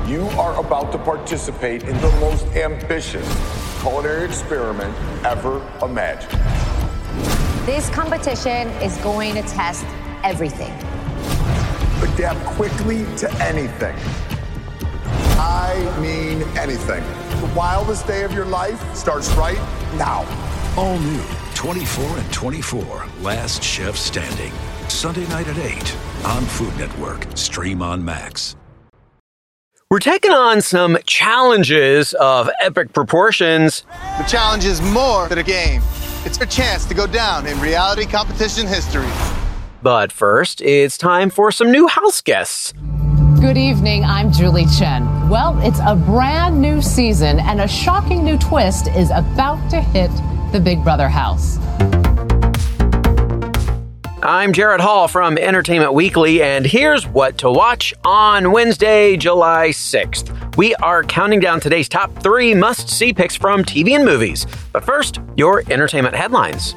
You are about to participate in the most ambitious culinary experiment ever imagined. This competition is going to test everything. Adapt quickly to anything. I mean anything. The wildest day of your life starts right now. All new 24 and 24, Last Chef Standing. Sunday night at 8 on Food Network. Stream on Max. We're taking on some challenges of epic proportions. The challenge is more than a game. It's a chance to go down in reality competition history. But first, it's time for some new house guests. Good evening, I'm Julie Chen. Well, it's a brand new season and a shocking new twist is about to hit the Big Brother house. I'm Jared Hall from Entertainment Weekly, and here's what to watch on Wednesday, July 6th. We are counting down today's top 3 must-see picks from TV and movies. But first, your entertainment headlines.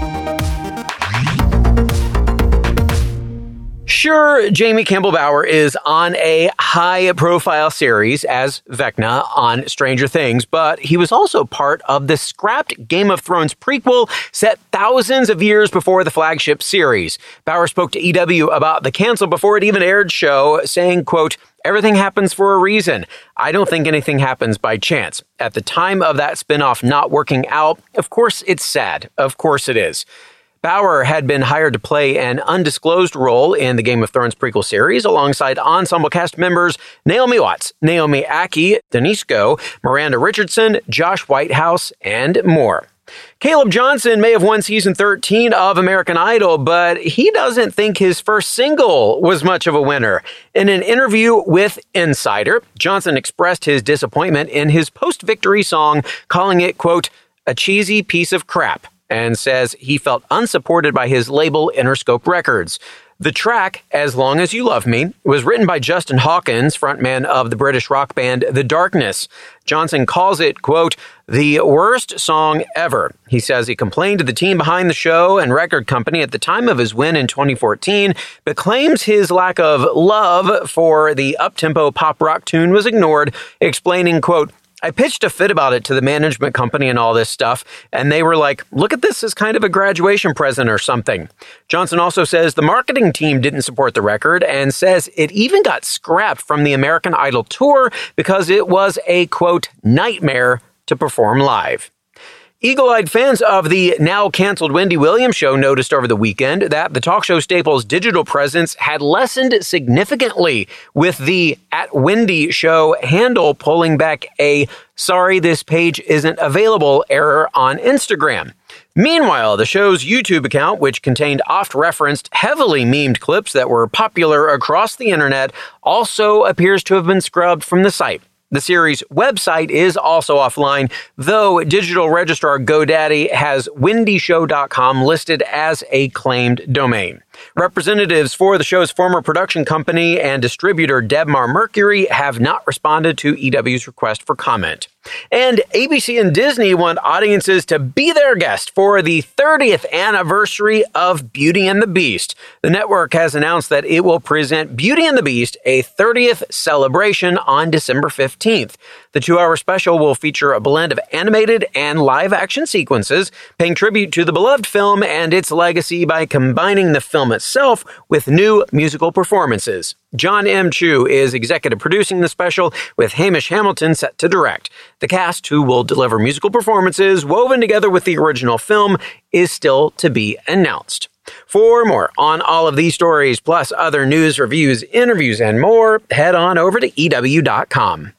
Sure, Jamie Campbell Bower is on a high-profile series as Vecna on Stranger Things, but he was also part of the scrapped Game of Thrones prequel set thousands of years before the flagship series. Bower spoke to EW about the cancel before it even aired show, saying, quote, "Everything happens for a reason. I don't think anything happens by chance. At the time of that spinoff not working out, of course it's sad. Of course it is." Bower had been hired to play an undisclosed role in the Game of Thrones prequel series alongside ensemble cast members Naomi Watts, Naomi Ackie, Denise Go, Miranda Richardson, Josh Whitehouse, and more. Caleb Johnson may have won season 13 of American Idol, but he doesn't think his first single was much of a winner. In an interview with Insider, Johnson expressed his disappointment in his post-victory song, calling it, quote, "a cheesy piece of crap," and says he felt unsupported by his label Interscope Records. The track, As Long As You Love Me, was written by Justin Hawkins, frontman of the British rock band The Darkness. Johnson calls it, quote, "the worst song ever." He says he complained to the team behind the show and record company at the time of his win in 2014, but claims his lack of love for the up-tempo pop rock tune was ignored, explaining, quote, "I pitched a fit about it to the management company and all this stuff, and they were like, look at this as kind of a graduation present or something." Johnson also says the marketing team didn't support the record and says it even got scrapped from the American Idol tour because it was a, quote, "nightmare to perform live." Eagle-eyed fans of the now-canceled Wendy Williams show noticed over the weekend that the talk show staple's digital presence had lessened significantly, with the @Wendy show handle pulling back a "sorry, this page isn't available" error on Instagram. Meanwhile, the show's YouTube account, which contained oft-referenced, heavily memed clips that were popular across the internet, also appears to have been scrubbed from the site. The series' website is also offline, though digital registrar GoDaddy has wendyshow.com listed as a claimed domain. Representatives for the show's former production company and distributor Debmar Mercury have not responded to EW's request for comment. And ABC and Disney want audiences to be their guest for the 30th anniversary of Beauty and the Beast. The network has announced that it will present Beauty and the Beast, a 30th celebration, on December 15th. The 2-hour special will feature a blend of animated and live-action sequences, paying tribute to the beloved film and its legacy by combining the film itself with new musical performances. John M. Chu is executive producing the special, with Hamish Hamilton set to direct. The cast, who will deliver musical performances woven together with the original film, is still to be announced. For more on all of these stories, plus other news, reviews, interviews, and more, head on over to EW.com.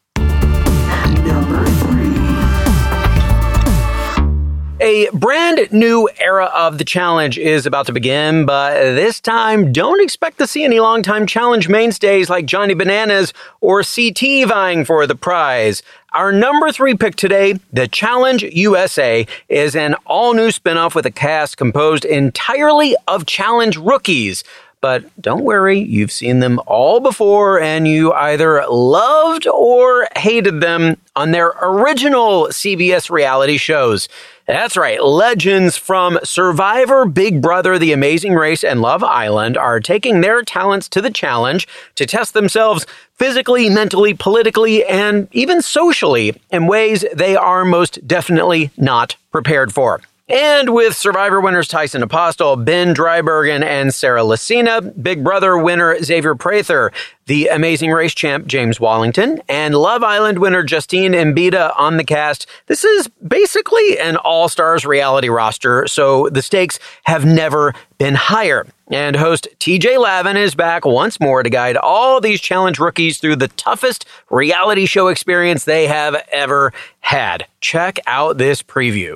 A brand new era of the challenge is about to begin, but this time, don't expect to see any longtime challenge mainstays like Johnny Bananas or CT vying for the prize. Our number 3 pick today, The Challenge USA, is an all-new spinoff with a cast composed entirely of challenge rookies. But don't worry, you've seen them all before, and you either loved or hated them on their original CBS reality shows. That's right, legends from Survivor, Big Brother, The Amazing Race, and Love Island are taking their talents to the challenge to test themselves physically, mentally, politically, and even socially in ways they are most definitely not prepared for. And with Survivor winners Tyson Apostle, Ben Drybergen, and Sarah Lacina, Big Brother winner Xavier Prather, The Amazing Race champ James Wallington, and Love Island winner Justine Mbida on the cast, this is basically an all-stars reality roster, so the stakes have never been higher. And host TJ Lavin is back once more to guide all these challenge rookies through the toughest reality show experience they have ever had. Check out this preview.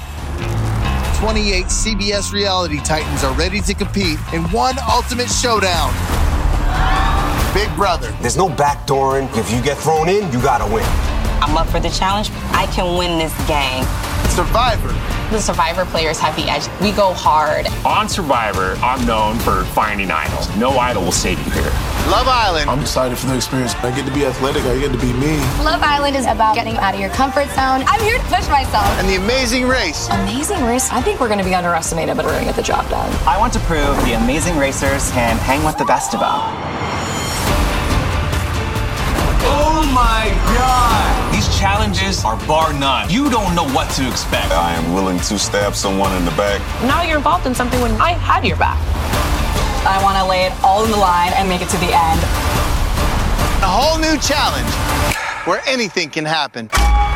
28 CBS reality titans are ready to compete in one ultimate showdown. Big Brother. There's no backdooring. If you get thrown in, you gotta win. I'm up for the challenge. I can win this game. Survivor. The Survivor players have the edge. We go hard. On Survivor, I'm known for finding idols. No idol will save you here. Love Island. I'm excited for the experience. I get to be athletic. I get to be me. Love Island is about getting out of your comfort zone. I'm here to push myself. And The Amazing Race. Amazing Race? I think we're going to be underestimated, but we're going to get the job done. I want to prove the Amazing Racers can hang with the best of them. Oh my God! These challenges are bar none. You don't know what to expect. I am willing to stab someone in the back. Now you're involved in something when I had your back. I want to lay it all in the line and make it to the end. A whole new challenge where anything can happen.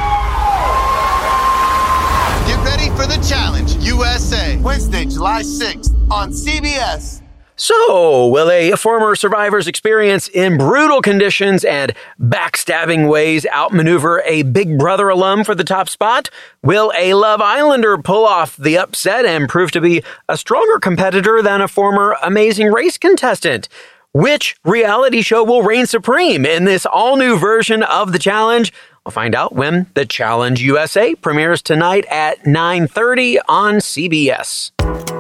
Get ready for the challenge, USA. Wednesday, July 6th on CBS. So, will a former survivor's experience in brutal conditions and backstabbing ways outmaneuver a Big Brother alum for the top spot? Will a Love Islander pull off the upset and prove to be a stronger competitor than a former Amazing Race contestant? Which reality show will reign supreme in this all-new version of the challenge? We'll find out when The Challenge USA premieres tonight at 9:30 on CBS.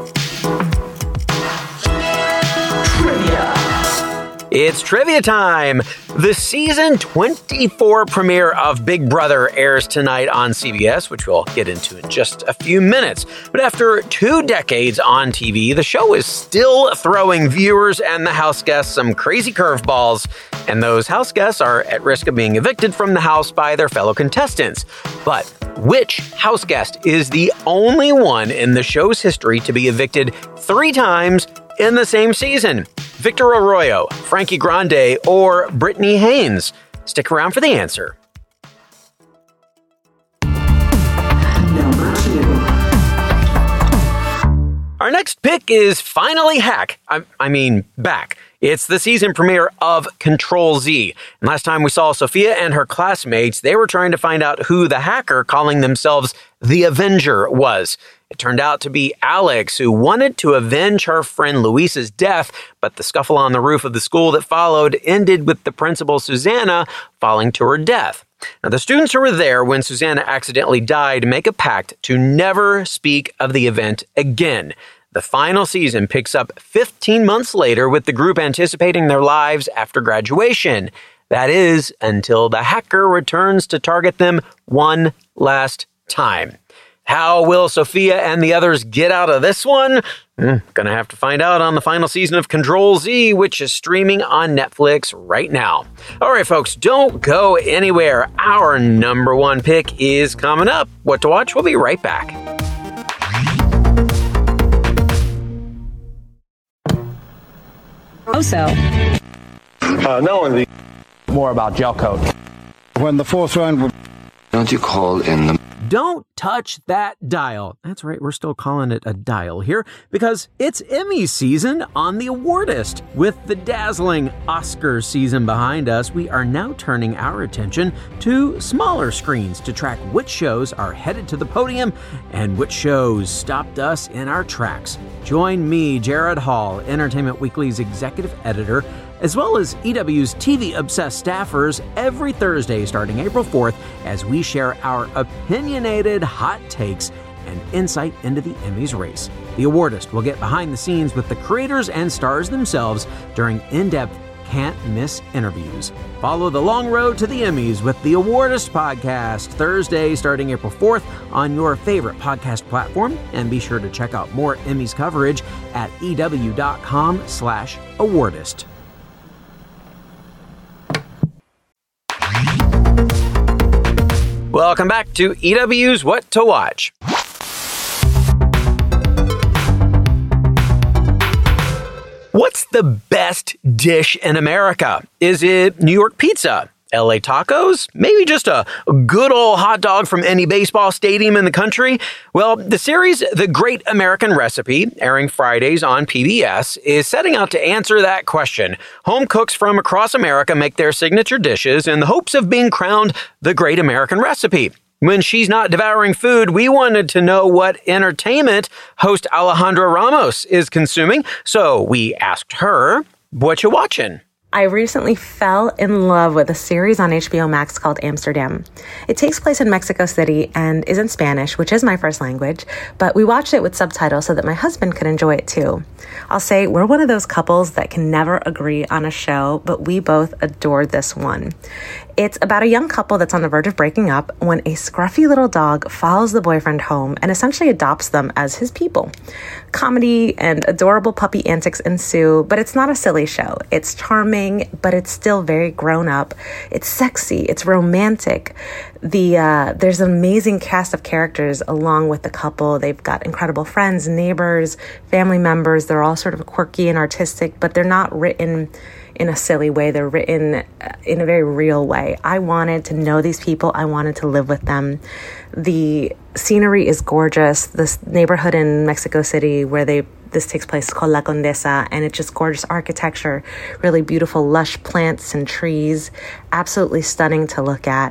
It's trivia time! The season 24 premiere of Big Brother airs tonight on CBS, which we'll get into in just a few minutes. But after 2 decades on TV, the show is still throwing viewers and the house guests some crazy curveballs, and those house guests are at risk of being evicted from the house by their fellow contestants. But which house guest is the only one in the show's history to be evicted 3 times in the same season? Victor Arroyo, Frankie Grande, or Brittany Haynes? Stick around for the answer. Number 2. Our next pick is finally back. It's the season premiere of Control Z. And last time we saw Sophia and her classmates, they were trying to find out who the hacker calling themselves the Avenger was. It turned out to be Alex, who wanted to avenge her friend Luisa's death, but the scuffle on the roof of the school that followed ended with the principal, Susanna, falling to her death. Now, the students who were there when Susanna accidentally died make a pact to never speak of the event again. The final season picks up 15 months later with the group anticipating their lives after graduation. That is, until the hacker returns to target them one last time. How will Sophia and the others get out of this one? Gonna have to find out on the final season of Control Z, which is streaming on Netflix right now. All right, folks, don't go anywhere. Our number 1 pick is coming up. What to watch? We'll be right back. Not only more about gel coat. When the 4th round... Don't you call in the... Don't touch that dial. That's right, we're still calling it a dial here because it's Emmy season on the Awardist. With the dazzling Oscars season behind us, we are now turning our attention to smaller screens to track which shows are headed to the podium and which shows stopped us in our tracks. Join me, Jared Hall, Entertainment Weekly's executive editor, as well as EW's TV-obsessed staffers every Thursday starting April 4th as we share our opinionated hot takes and insight into the Emmys race. The Awardist will get behind the scenes with the creators and stars themselves during in-depth, can't-miss interviews. Follow the long road to the Emmys with the Awardist podcast Thursday starting April 4th on your favorite podcast platform, and be sure to check out more Emmys coverage at EW.com/Awardist. Welcome back to EW's What to Watch. What's the best dish in America? Is it New York pizza? LA tacos? Maybe just a good old hot dog from any baseball stadium in the country? Well, the series The Great American Recipe, airing Fridays on PBS, is setting out to answer that question. Home cooks from across America make their signature dishes in the hopes of being crowned the Great American Recipe. When she's not devouring food, we wanted to know what entertainment host Alejandra Ramos is consuming, so we asked her, what you watching? I recently fell in love with a series on HBO Max called Amsterdam. It takes place in Mexico City and is in Spanish, which is my first language, but we watched it with subtitles so that my husband could enjoy it too. I'll say we're one of those couples that can never agree on a show, but we both adored this one. It's about a young couple that's on the verge of breaking up when a scruffy little dog follows the boyfriend home and essentially adopts them as his people. Comedy and adorable puppy antics ensue, but it's not a silly show. It's charming, but it's still very grown up. It's sexy. It's romantic. There's an amazing cast of characters along with the couple. They've got incredible friends, neighbors, family members. They're all sort of quirky and artistic, but they're not written in a silly way. They're written in a very real way. I wanted to know these people. I wanted to live with them. The scenery is gorgeous. This neighborhood in Mexico City where this takes place is called La Condesa, and it's just gorgeous architecture, really beautiful lush plants and trees, absolutely stunning to look at.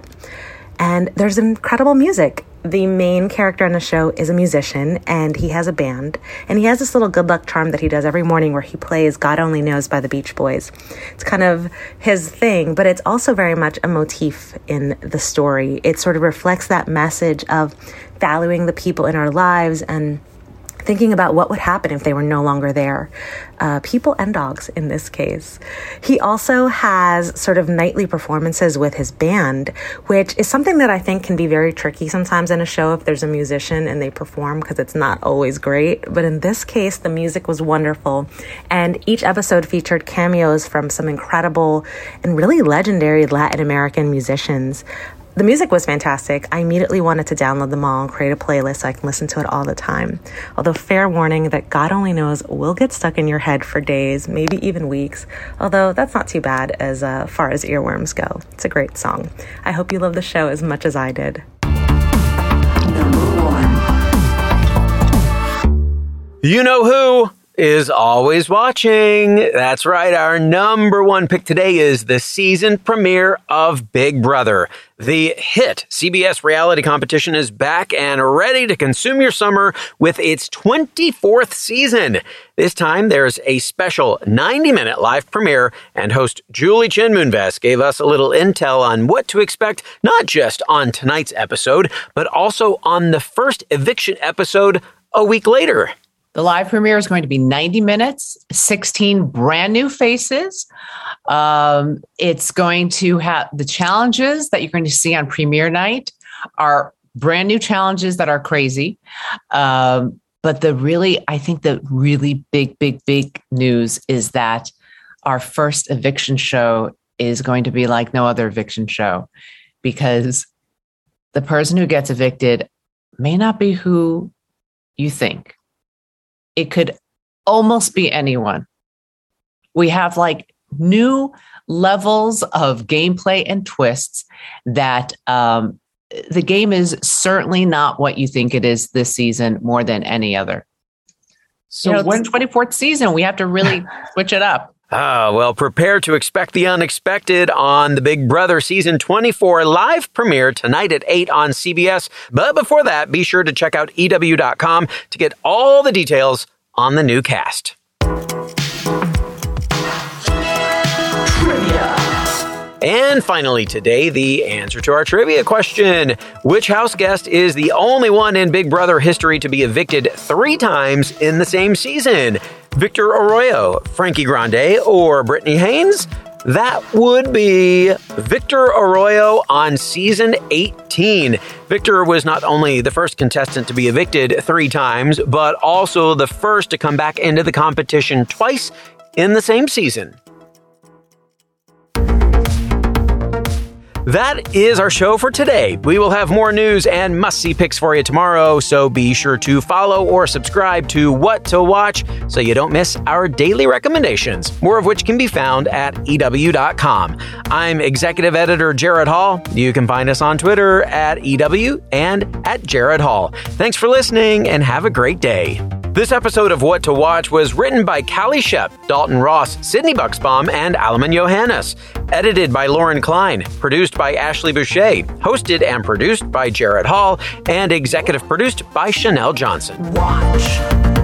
And there's incredible music. The main character in the show is a musician, and he has a band, and he has this little good luck charm that he does every morning where he plays God Only Knows by the Beach Boys. It's kind of his thing, but it's also very much a motif in the story. It sort of reflects that message of valuing the people in our lives and thinking about what would happen if they were no longer there. People and dogs in this case. He also has sort of nightly performances with his band, which is something that I think can be very tricky sometimes in a show if there's a musician and they perform, because it's not always great. But in this case, the music was wonderful. And each episode featured cameos from some incredible and really legendary Latin American musicians. The music was fantastic. I immediately wanted to download them all and create a playlist so I can listen to it all the time. Although fair warning that God Only Knows will get stuck in your head for days, maybe even weeks. Although that's not too bad as far as earworms go. It's a great song. I hope you love the show as much as I did. You know who is always watching. That's right. Our number one pick today is the season premiere of Big Brother. The hit CBS reality competition is back and ready to consume your summer with its 24th season. This time, there's a special 90-minute live premiere, and host Julie Chen Moonves gave us a little intel on what to expect, not just on tonight's episode, but also on the first eviction episode a week later. The live premiere is going to be 90 minutes, 16 brand new faces. It's going to have the challenges that you're going to see on premiere night are brand new challenges that are crazy. But I think the really big news is that our first eviction show is going to be like no other eviction show, because the person who gets evicted may not be who you think. It could almost be anyone. We have like new levels of gameplay and twists that the game is certainly not what you think it is this season more than any other. So it's the 24th season, we have to really switch it up. Well, prepare to expect the unexpected on the Big Brother Season 24 live premiere tonight at 8 on CBS. But before that, be sure to check out EW.com to get all the details on the new cast. And finally today, the answer to our trivia question. Which house guest is the only one in Big Brother history to be evicted 3 times in the same season? Victor Arroyo, Frankie Grande, or Brittany Haynes? That would be Victor Arroyo on season 18. Victor was not only the first contestant to be evicted 3 times, but also the first to come back into the competition twice in the same season. That is our show for today. We will have more news and must-see picks for you tomorrow, so be sure to follow or subscribe to What to Watch so you don't miss our daily recommendations, more of which can be found at EW.com. I'm Executive Editor Jared Hall. You can find us on Twitter at EW and at Jared Hall. Thanks for listening and have a great day. This episode of What to Watch was written by Callie Shep, Dalton Ross, Sydney Bucksbaum, and Alaman Johannes. Edited by Lauren Klein. Produced by Ashley Boucher. Hosted and produced by Jared Hall. And executive produced by Chanel Johnson. Watch.